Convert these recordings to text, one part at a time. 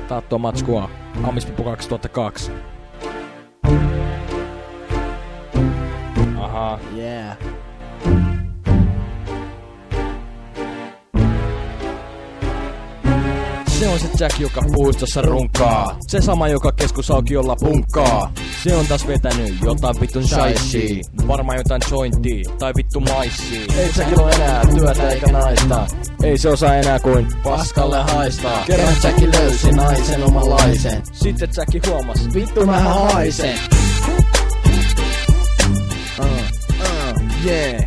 Taattua matskua. Amispippu 2002. Aha. Yeah. Se on se Jack, joka puistossa runkaa. Se sama, joka keskusaukiolla punkkaa. Se on taas vetänyt jotain vittun shaishii. Varmaan jotain jointia tai vittu maissii. Ei Jackilla oo enää työtä eikä naista. Ei se osaa enää kuin paskalle haistaa. Kerran Jacki löysi naisen omanlaisen. Sitten Jacki huomas. Vittu mähän haisen. Yeah.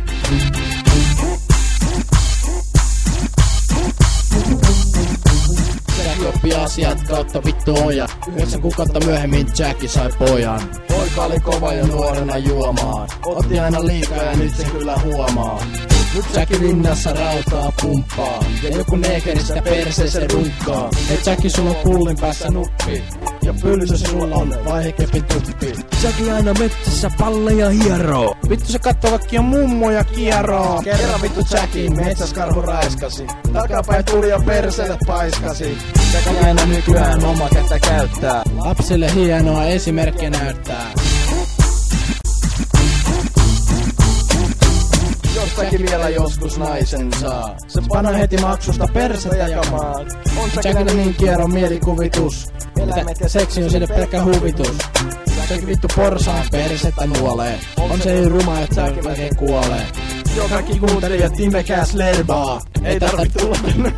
Jacki oppi asiat kautta vittu oja. 9 kuukautta myöhemmin Jacki sai pojan. Poika oli kova ja nuorena juomaan. Otti aina liikaa ja nyt se kyllä huomaa. Nyt Jacki linnassa rautaa pumppaa. Ja joku neekeri sitä perseeseen runkkaa. Hei Jacki, sulla on pullin päässä nuppi. Ja pyllyssä sulla on vaihekepin tuppi. Jacki aina metsässä palleja hieroo. Vittu se kattoo kaikkia mummoja kieroo. Kerran vittu Jackin metsäskarhu raiskasi. Takapäin tuli ja perseelle paiskasi. Jacki aina nykyään oma kättä käyttää. Lapsille hienoa esimerkkiä näyttää. Jossakin vielä joskus naisen saa. Se panna heti maksusta persettä jakamaan. On Jackilla niin kierro mielikuvitus. Eläimet ja seksi on sinne pelkkä huvitus. Jacki vittu porsaan persettä nuolee. On se niin ruma, että melkein kuolee. Joo, kaikki kuuntelijat imekääs lerbaa. Ei tarvi tulla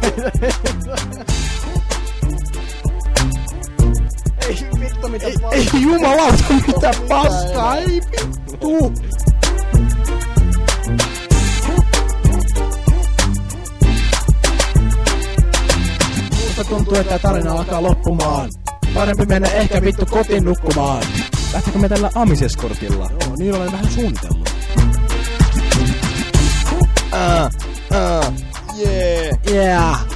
Ei vittu mitä paskaa. Ei jumalauta mitä paskaa. Ei vittu. Tuntuu, että tarina alkaa loppumaan. Parempi mennä ehkä vittu kotiin nukkumaan. Lähtekö me tällä Amiseskortilla? Joo, niin olen vähän suunnitellut. Yeah.